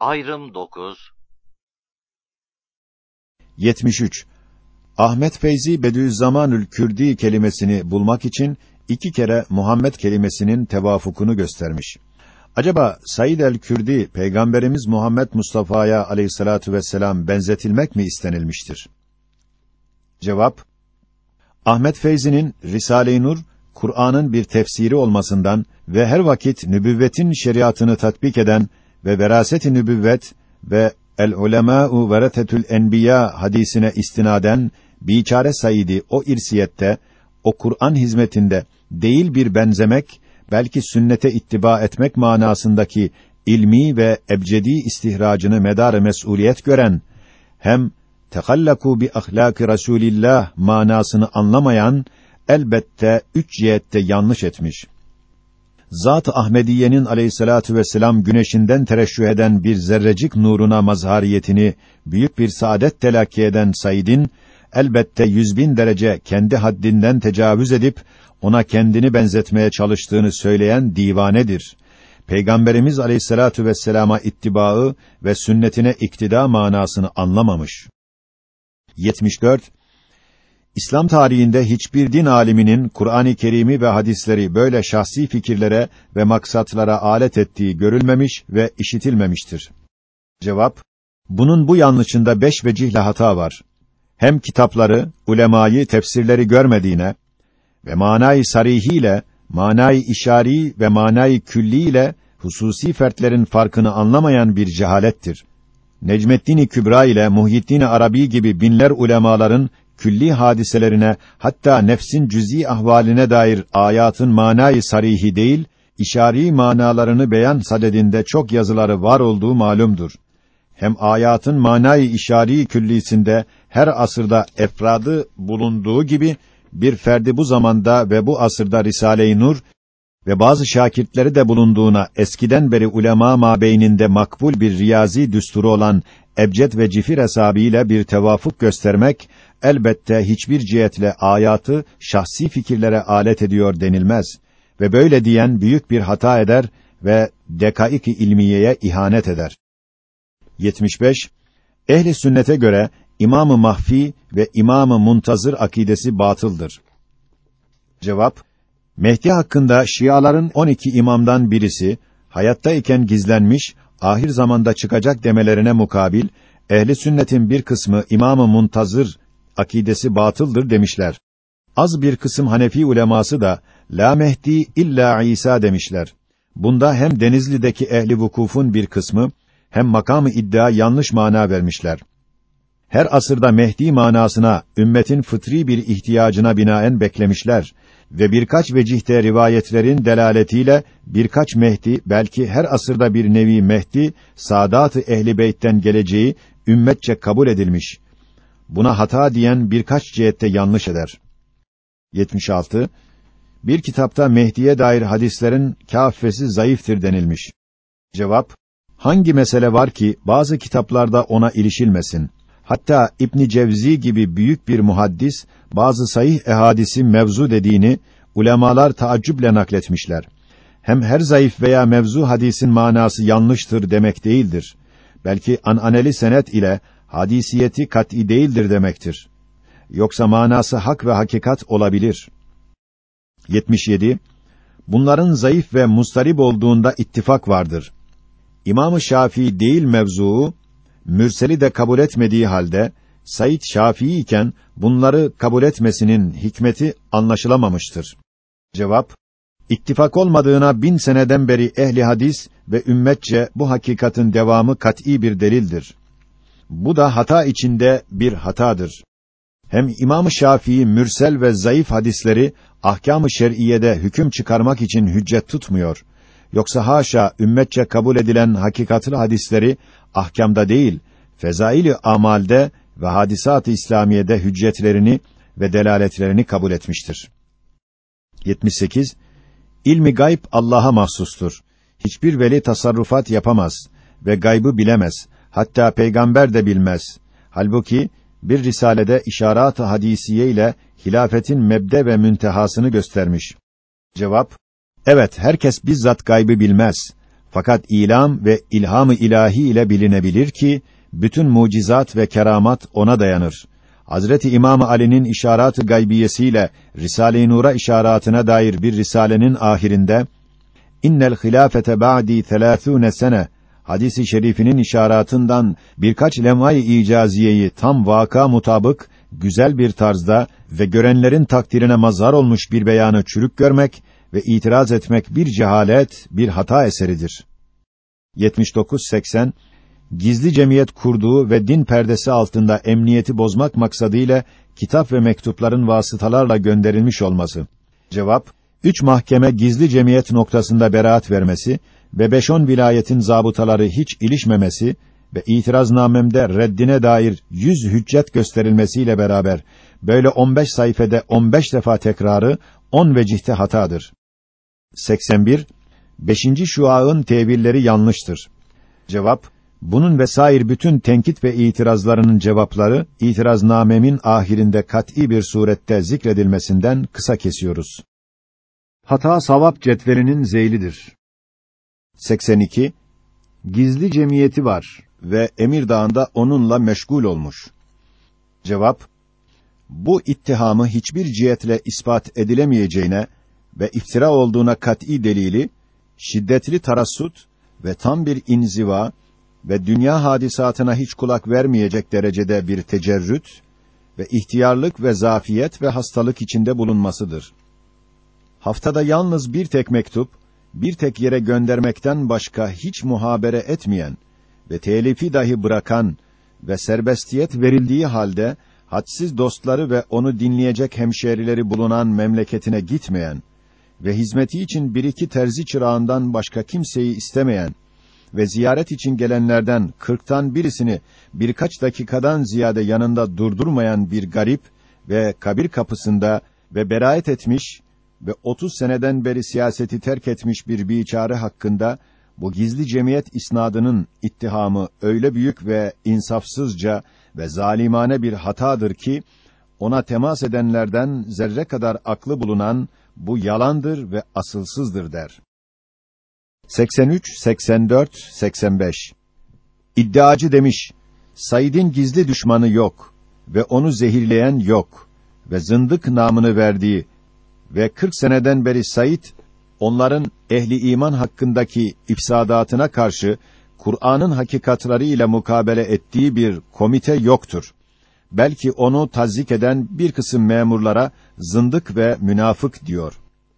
Ayrım 9. 73. Ahmet Feyzi Bediüzzamanül Kürdi kelimesini bulmak için 2 kere Muhammed kelimesinin tevafukunu göstermiş. Acaba Said el-Kürdi Peygamberimiz Muhammed Mustafa'ya aleyhissalatu vesselam benzetilmek mi istenilmiştir? Cevap: Ahmet Feyzi'nin Risale-i Nur, Kur'an'ın bir tefsiri olmasından ve her vakit nübüvvetin şeriatını tatbik eden ve veraset-i nübüvvet ve el-ulemâ'u verethetül enbiya hadisine istinaden biçare Said'i o irsiyette, o Kur'an hizmetinde değil bir benzemek, belki sünnete ittiba etmek manasındaki ilmi ve ebcedi istihracını medar-ı mes'uliyet gören, hem tekallakû bi ahlâk-ı Rasûlillah manasını anlamayan, elbette 3 cihette yanlış etmiş. Zat-ı Ahmediye'nin aleyhissalatu vesselam güneşinden tereşşüh eden bir zerrecik nuruna mazhariyetini büyük bir saadet telakki eden Said'in, elbette 100.000 derece kendi haddinden tecavüz edip, ona kendini benzetmeye çalıştığını söyleyen divanedir. Peygamberimiz aleyhissalatu vesselama ittibaı ve sünnetine iktida manasını anlamamış. 74. İslam tarihinde hiçbir din aliminin Kur'an-ı Kerim'i ve hadisleri böyle şahsi fikirlere ve maksatlara alet ettiği görülmemiş ve işitilmemiştir. Cevap: bunun bu yanlışında 5 vecihle hata var. Hem kitapları, ulemayı, tefsirleri görmediğine ve manayı sarihiyle, manayı işari ve manayı külliyle hususi fertlerin farkını anlamayan bir cehalettir. Necmeddin-i Kübra ile Muhyiddin-i Arabi gibi binler ulemaların külli hadiselerine, hatta nefsin cüz'i ahvaline dair ayatın manayı sarihi değil, işari manalarını beyan sadedinde çok yazıları var olduğu malumdur. Hem ayatın manayı işari küllisinde her asırda efradı bulunduğu gibi, bir ferdi bu zamanda ve bu asırda Risale-i Nur ve bazı şakirtleri de bulunduğuna eskiden beri ulema mabeyninde makbul bir riyazi düsturu olan ebced ve cifir hesabıyla bir tevafuk göstermek, elbette hiçbir cihetle ayatı şahsi fikirlere alet ediyor denilmez ve böyle diyen büyük bir hata eder ve dekaik-i ilmiyeye ihanet eder. 75. Ehli sünnete göre İmam-ı Mahfi ve İmam-ı Muntazır akidesi batıldır. Cevap: Mehdi hakkında Şiaların 12 imamdan birisi hayattayken gizlenmiş, ahir zamanda çıkacak demelerine mukabil, ehli sünnetin bir kısmı İmam-ı Muntazır akidesi batıldır demişler. Az bir kısım Hanefi uleması da la Mehdi illa İsa demişler. Bunda hem Denizli'deki ehli vukufun bir kısmı hem makamı iddia yanlış mana vermişler. Her asırda Mehdi manasına ümmetin fıtri bir ihtiyacına binaen beklemişler ve birkaç vecihte rivayetlerin delaletiyle birkaç Mehdi, belki her asırda bir nevi Mehdi, Sadat-ı Ehl-i Beyt'ten geleceği ümmetçe kabul edilmiş. Buna hata diyen birkaç cihette yanlış eder. 76. Bir kitapta Mehdi'ye dair hadislerin kâffesi zayıftır denilmiş. Cevap: hangi mesele var ki bazı kitaplarda ona ilişilmesin? Hatta İbn Cevzi gibi büyük bir muhaddis bazı sahih ehadisi mevzu dediğini ulemalar taaccüple nakletmişler. Hem her zayıf veya mevzu hadisin manası yanlıştır demek değildir. Belki an'aneli senet ile hadisiyeti kat'î değildir demektir. Yoksa manası hak ve hakikat olabilir. 77. Bunların zayıf ve mustarib olduğunda ittifak vardır. İmam-ı Şafii değil mevzuu, mürseli de kabul etmediği halde, Said Şafii iken bunları kabul etmesinin hikmeti anlaşılamamıştır. Cevap: İttifak olmadığına 1000 seneden beri ehli hadis ve ümmetçe bu hakikatin devamı kat'î bir delildir. Bu da hata içinde bir hatadır. Hem İmam-ı Şafii mürsel ve zayıf hadisleri ahkâm-ı şer'iyede hüküm çıkarmak için hüccet tutmuyor. Yoksa haşa ümmetçe kabul edilen hakikatlı hadisleri ahkâmda değil, fezail-i amalde ve hadisat-ı İslamiye'de hüccetlerini ve delaletlerini kabul etmiştir. 78. İlmi gayb Allah'a mahsustur. Hiçbir veli tasarrufat yapamaz ve gaybı bilemez. Hatta peygamber de bilmez. Halbuki bir risalede işaret-i hadisiye ile hilafetin mebde ve müntehasını göstermiş. Cevap: evet, herkes bizzat gaybı bilmez. Fakat ilam ve ilham-ı ilahi ile bilinebilir ki, bütün mucizat ve keramat ona dayanır. Hazreti İmam Ali'nin işaret-ı gaybiyesiyle Risale-i Nur'a işaretine dair bir risalenin ahirinde "İnnel hilafete ba'di 30 sene" hadisi şerifinin işaretından birkaç lem'ay icaziyeyi tam vaka mutabık güzel bir tarzda ve görenlerin takdirine mazhar olmuş bir beyanı çürük görmek ve itiraz etmek bir cehalet, bir hata eseridir. 79-80 gizli cemiyet kurduğu ve din perdesi altında emniyeti bozmak maksadıyla kitap ve mektupların vasıtalarla gönderilmiş olması. Cevap: 3 mahkeme gizli cemiyet noktasında beraat vermesi ve 5-10 vilayetin zabıtaları hiç ilişmemesi ve itiraznamemde reddine dair 100 hüccet gösterilmesiyle beraber böyle 15 sayfede 15 defa tekrarı 10 vecihte hatadır. 81 5. şua'ın tevilleri yanlıştır. Cevap: bunun vesair bütün tenkit ve itirazlarının cevapları itiraznamemin ahirinde kat'î bir surette zikredilmesinden kısa kesiyoruz. Hata savap cetvelinin zeylidir. 82 gizli cemiyeti var ve Emirdağ'ında onunla meşgul olmuş. Cevap: bu ittihamı hiçbir cihetle ispat edilemeyeceğine ve iftira olduğuna kat'î delili şiddetli tarassut ve tam bir inziva ve dünya hadisatına hiç kulak vermeyecek derecede bir tecerrüt ve ihtiyarlık ve zafiyet ve hastalık içinde bulunmasıdır. Haftada yalnız bir tek mektup, bir tek yere göndermekten başka hiç muhabere etmeyen ve telifi dahi bırakan ve serbestiyet verildiği halde hadsiz dostları ve onu dinleyecek hemşerileri bulunan memleketine gitmeyen ve hizmeti için bir iki terzi çırağından başka kimseyi istemeyen ve ziyaret için gelenlerden 40'tan birisini birkaç dakikadan ziyade yanında durdurmayan bir garip ve kabir kapısında ve beraat etmiş ve 30 seneden beri siyaseti terk etmiş bir biçare hakkında bu gizli cemiyet isnadının ittihamı öyle büyük ve insafsızca ve zalimane bir hatadır ki ona temas edenlerden zerre kadar aklı bulunan bu yalandır ve asılsızdır der. 83, 84, 85 İddiacı demiş, Said'in gizli düşmanı yok ve onu zehirleyen yok ve zındık namını verdiği ve 40 seneden beri Said, onların ehli iman hakkındaki ifsadatına karşı Kur'an'ın hakikatlarıyla mukabele ettiği bir komite yoktur. Belki onu tazzik eden bir kısım memurlara zındık ve münafık diyor.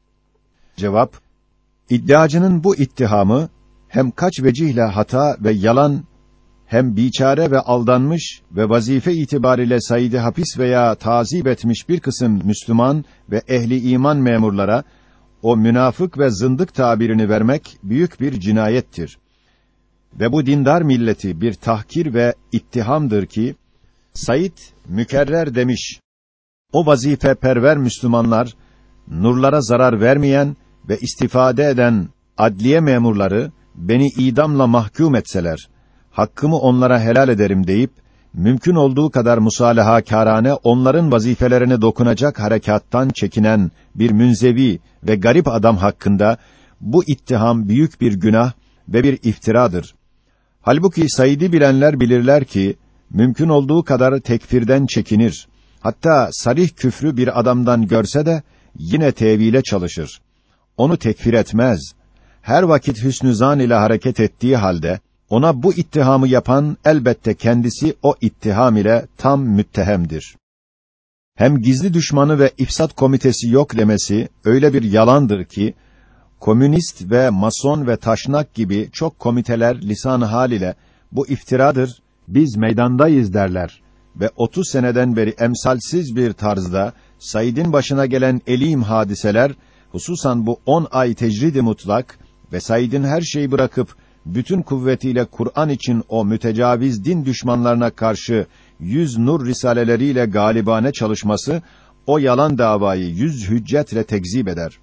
Cevap: İddiacının bu ittihamı hem kaç vecihle hata ve yalan, hem biçare ve aldanmış ve vazife itibariyle Said'i hapis veya tazip etmiş bir kısım Müslüman ve ehli iman memurlara o münafık ve zındık tabirini vermek büyük bir cinayettir. Ve bu dindar milleti bir tahkir ve ittihamdır ki Said mükerrer demiş. O vazife perver Müslümanlar nurlara zarar vermeyen ve istifade eden adliye memurları beni idamla mahkum etseler, hakkımı onlara helal ederim deyip, mümkün olduğu kadar musalahakârane onların vazifelerine dokunacak harekattan çekinen bir münzevi ve garip adam hakkında, bu ittiham büyük bir günah ve bir iftiradır. Halbuki Said'i bilenler bilirler ki, mümkün olduğu kadar tekfirden çekinir. Hatta sarih küfrü bir adamdan görse de, yine tevile çalışır. Onu tekfir etmez. Her vakit hüsnü zan ile hareket ettiği halde, ona bu ittihamı yapan elbette kendisi o ittiham ile tam müttehemdir. Hem gizli düşmanı ve ifsat komitesi yok demesi öyle bir yalandır ki, komünist ve mason ve taşnak gibi çok komiteler lisan-ı hal ile bu iftiradır, biz meydandayız derler ve 30 seneden beri emsalsiz bir tarzda Said'in başına gelen elim hadiseler, hususan bu 10 ay tecrid-i mutlak ve Said'in her şeyi bırakıp bütün kuvvetiyle Kur'an için o mütecaviz din düşmanlarına karşı 100 nur risaleleriyle galibane çalışması o yalan davayı 100 hüccetle tekzip eder.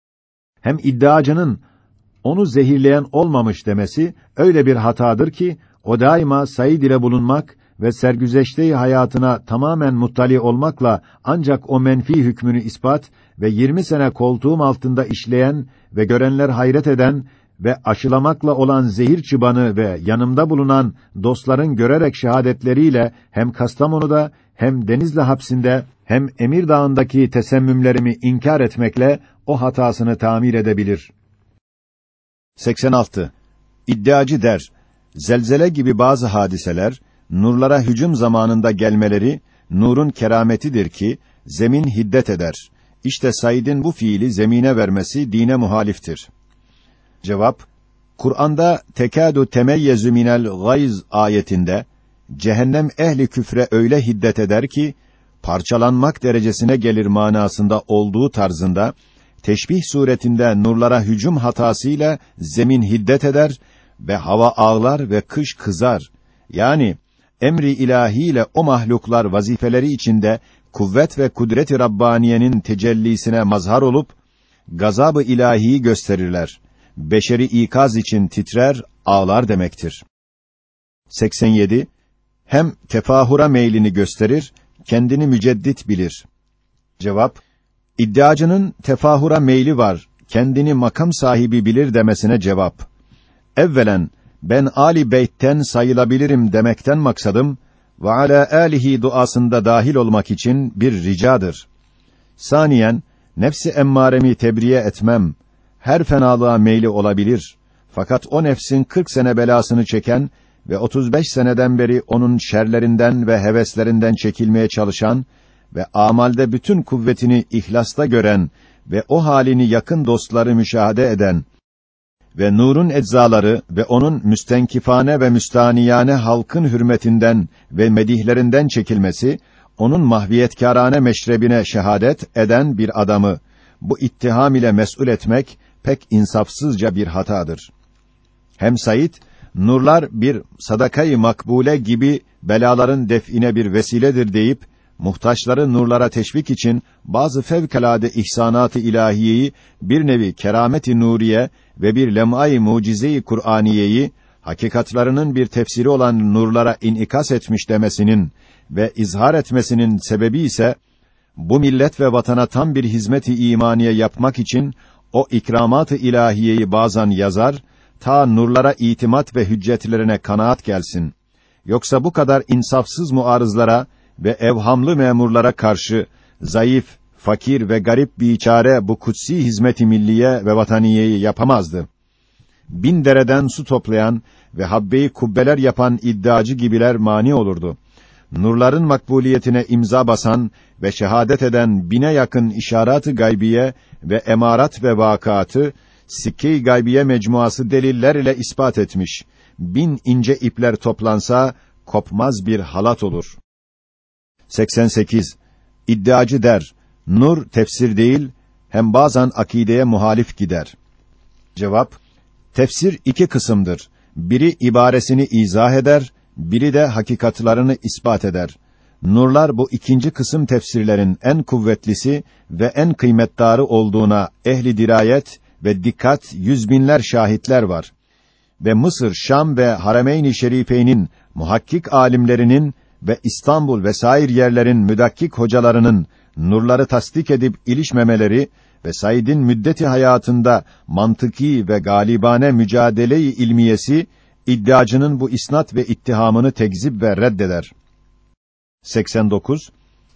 Hem iddiacının onu zehirleyen olmamış demesi öyle bir hatadır ki o daima Said ile bulunmak ve sergüzeşte-i hayatına tamamen muttali olmakla ancak o menfi hükmünü ispat ve 20 sene koltuğum altında işleyen ve görenler hayret eden ve aşılamakla olan zehir çıbanı ve yanımda bulunan dostların görerek şehadetleriyle hem Kastamonu'da hem Denizli hapsinde hem Emirdağ'ındaki tesemmümlerimi inkar etmekle o hatasını tamir edebilir. 86. İddiacı der, zelzele gibi bazı hadiseler, nurlara hücum zamanında gelmeleri, nurun kerametidir ki, zemin hiddet eder. İşte Said'in bu fiili zemine vermesi dine muhaliftir. Cevap, Kur'an'da tekâdu temeyyezu minel gayz ayetinde, cehennem ehli küfre öyle hiddet eder ki, parçalanmak derecesine gelir manasında olduğu tarzında, teşbih suretinde nurlara hücum hatasıyla zemin hiddet eder ve hava ağlar ve kış kızar. Yani, emri ilahiyle o mahluklar vazifeleri içinde kuvvet ve kudret-i Rabbaniye'nin tecellisine mazhar olup, gazab-ı ilahiyi gösterirler. Beşeri ikaz için titrer, ağlar demektir. 87. Hem tefahura meylini gösterir, kendini müceddit bilir. Cevap, iddiacının tefahura meyli var, kendini makam sahibi bilir demesine cevap. Evvelen, ben Ali Beyt'ten sayılabilirim demekten maksadım, ve alâ âlihi duasında dahil olmak için bir ricadır. Saniyen, nefsi emmaremi tebriye etmem, her fenalığa meyli olabilir. Fakat o nefsin 40 sene belasını çeken ve 35 seneden beri onun şerlerinden ve heveslerinden çekilmeye çalışan ve amalde bütün kuvvetini ihlasta gören ve o halini yakın dostları müşahede eden ve nurun eczaları ve onun müstenkifane ve müstaniyane halkın hürmetinden ve medihlerinden çekilmesi, onun mahviyetkârane meşrebine şehadet eden bir adamı, bu ittiham ile mes'ul etmek, pek insafsızca bir hatadır. Hem Said, nurlar bir sadakayı makbule gibi belaların def'ine bir vesiledir deyip, muhtaçları nurlara teşvik için bazı fevkalade ihsanat-ı ilahiyeyi bir nevi keramet-i nuriye ve bir lem'ay-ı mucize-i Kur'aniyeyi hakikatlarının bir tefsiri olan nurlara inikas etmiş demesinin ve izhar etmesinin sebebi ise bu millet ve vatana tam bir hizmet-i imaniye yapmak için o ikramat-ı ilahiyeyi bazen yazar, ta nurlara itimat ve hüccetlerine kanaat gelsin. Yoksa bu kadar insafsız muarızlara ve evhamlı memurlara karşı zayıf, fakir ve garip biçare bu kutsi hizmet-i milliye ve vataniyeyi yapamazdı. 1000 dereden su toplayan ve habbe-i kubbeler yapan iddiacı gibiler mani olurdu. Nurların makbuliyetine imza basan ve şehadet eden 1000'e yakın işaret-i gaybiye ve emarat ve vakatı, sikke-i gaybiye mecmuası deliller ile ispat etmiş. 1000 ince ipler toplansa, kopmaz bir halat olur. 88. İddiacı der, nur tefsir değil, hem bazen akideye muhalif gider. Cevap, tefsir 2 kısımdır. Biri ibaresini izah eder, biri de hakikatlarını ispat eder. Nurlar bu ikinci kısım tefsirlerin en kuvvetlisi ve en kıymetdarı olduğuna ehli dirayet ve dikkat 100 binler şahitler var. Ve Mısır, Şam ve Harameyn-i Şerifeyn'in muhakkik alimlerinin ve İstanbul ve sair yerlerin müdakkik hocalarının nurları tasdik edip ilişmemeleri ve Said'in müddeti hayatında mantıki ve galibane mücadele-i ilmiyesi iddiacının bu isnat ve ittihamını tekzip ve reddeder. 89.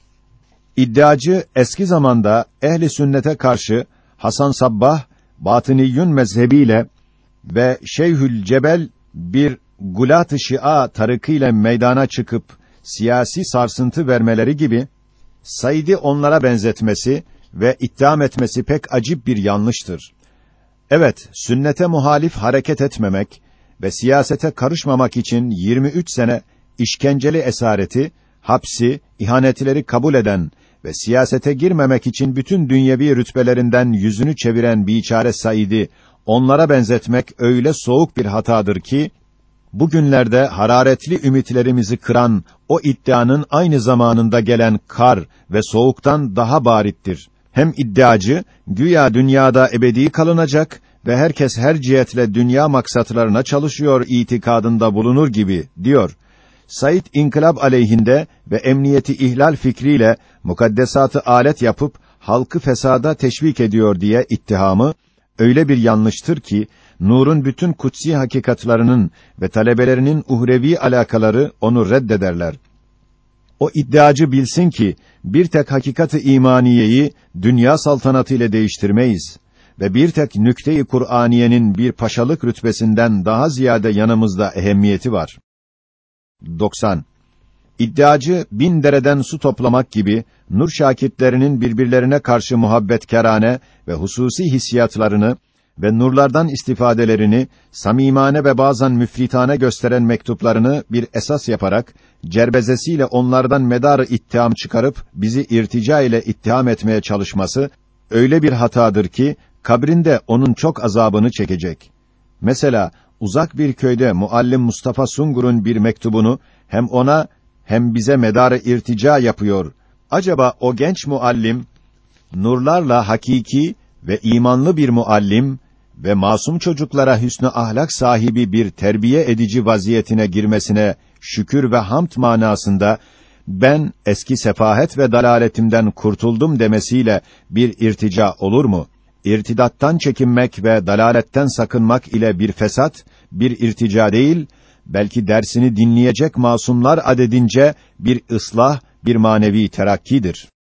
İddiacı eski zamanda ehli sünnete karşı Hasan Sabbah Batıniyyun mezhebiyle ve Şeyhül Cebel bir Gulat-ı Şia tarikıyla meydana çıkıp siyasi sarsıntı vermeleri gibi Said'i onlara benzetmesi ve ittiham etmesi pek acip bir yanlıştır. Evet, sünnete muhalif hareket etmemek ve siyasete karışmamak için 23 sene işkenceli esareti, hapsi, ihanetleri kabul eden ve siyasete girmemek için bütün dünyevi rütbelerinden yüzünü çeviren biçare Said'i onlara benzetmek öyle soğuk bir hatadır ki, bugünlerde hararetli ümitlerimizi kıran o iddianın aynı zamanında gelen kar ve soğuktan daha barittir. Hem iddiacı, güya dünyada ebedi kalınacak ve herkes her cihetle dünya maksatlarına çalışıyor itikadında bulunur gibi, diyor. Said inkılap aleyhinde ve emniyeti ihlal fikriyle mukaddesatı alet yapıp halkı fesada teşvik ediyor diye ittihamı öyle bir yanlıştır ki nurun bütün kutsi hakikatlarının ve talebelerinin uhrevi alakaları onu reddederler. O iddiacı bilsin ki, bir tek hakikat-ı imaniyeyi dünya saltanatı ile değiştirmeyiz ve bir tek nükte-i Kur'aniyenin bir paşalık rütbesinden daha ziyade yanımızda ehemmiyeti var. 90. İddiacı 1000 dereden su toplamak gibi nur şakirtlerinin birbirlerine karşı muhabbetkârane ve hususi hissiyatlarını ve nurlardan istifadelerini samimane ve bazen müfritane gösteren mektuplarını bir esas yaparak cerbezesiyle onlardan medar-ı ittiham çıkarıp bizi irtica ile ittiham etmeye çalışması öyle bir hatadır ki kabrinde onun çok azabını çekecek. Mesela uzak bir köyde muallim Mustafa Sungur'un bir mektubunu hem ona hem bize medar-ı irtica yapıyor. Acaba o genç muallim nurlarla hakiki ve imanlı bir muallim ve masum çocuklara hüsnü ahlak sahibi bir terbiye edici vaziyetine girmesine şükür ve hamd manasında ben eski sefahet ve dalaletimden kurtuldum demesiyle bir irtica olur mu? İrtidattan çekinmek ve dalaletten sakınmak ile bir fesat, bir irtica değil, belki dersini dinleyecek masumlar adedince bir ıslah, bir manevi terakkidir.